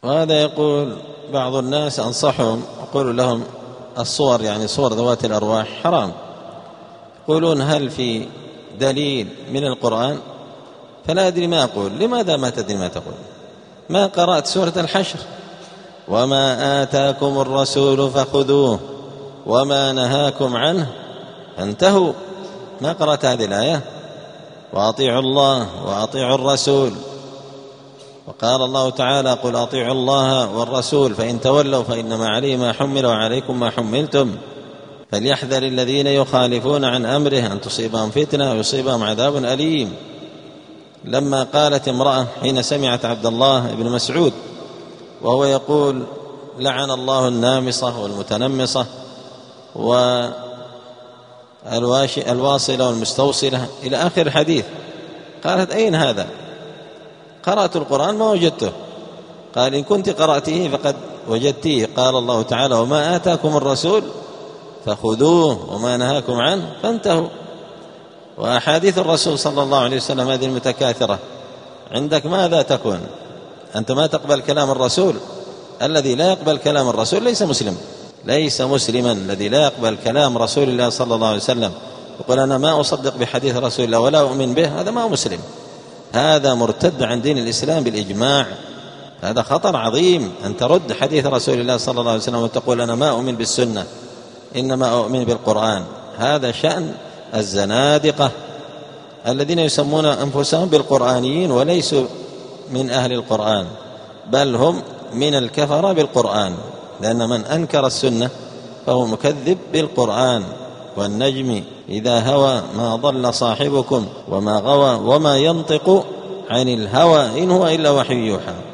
وهذا يقول بعض الناس أنصحهم أقول لهم الصور يعني صور ذوات الأرواح حرام. يقولون هل في دليل من القرآن؟ فلا أدري ما أقول. لماذا ما تدري ما تقول؟ ما قرأت سورة الحشر؟ وما آتاكم الرسول فخذوه وما نهاكم عنه فانتهوا. ما قرأت هذه الآية؟ وأطيعوا الله وأطيعوا الرسول. وقال الله تعالى قل أطيعوا الله والرسول فإن تولوا فإنما عليه ما حمل وعليكم ما حملتم فليحذر الذين يخالفون عن أمره أن تصيبهم فتنة ويصيبهم عذاب أليم. لما قالت امرأة حين سمعت عبد الله بن مسعود وهو يقول لعن الله النامصة والمتنمصة والواصلة والمستوصلة إلى آخر الحديث، قالت أين هذا؟ قرأت القرآن ما وجدته. قال إن كنت قرأته فقد وجدتيه. قال الله تعالى وما آتاكم الرسول فخذوه وما نهاكم عنه فانتهوا. وأحاديث الرسول صلى الله عليه وسلم هذه المتكاثرة عندك ماذا تكون؟ أنت ما تقبل كلام الرسول. الذي لا يقبل كلام الرسول ليس مسلم، ليس مسلما. الذي لا يقبل كلام رسول الله صلى الله عليه وسلم يقول أنا ما أصدق بحديث رسول الله ولا أؤمن به، هذا ما هو مسلم، هذا مرتد عن دين الإسلام بالإجماع. هذا خطر عظيم أن ترد حديث رسول الله صلى الله عليه وسلم وتقول أنا ما أؤمن بالسنة إنما أؤمن بالقرآن. هذا شأن الزنادقة الذين يسمون أنفسهم بالقرآنيين وليسوا من أهل القرآن، بل هم من الكفرة بالقرآن، لأن من أنكر السنة فهو مكذب بالقرآن. والنجم إذا هوى ما ضل صاحبكم وما غوى وما ينطق عن الهوى إن هو إلا وحي يوحى.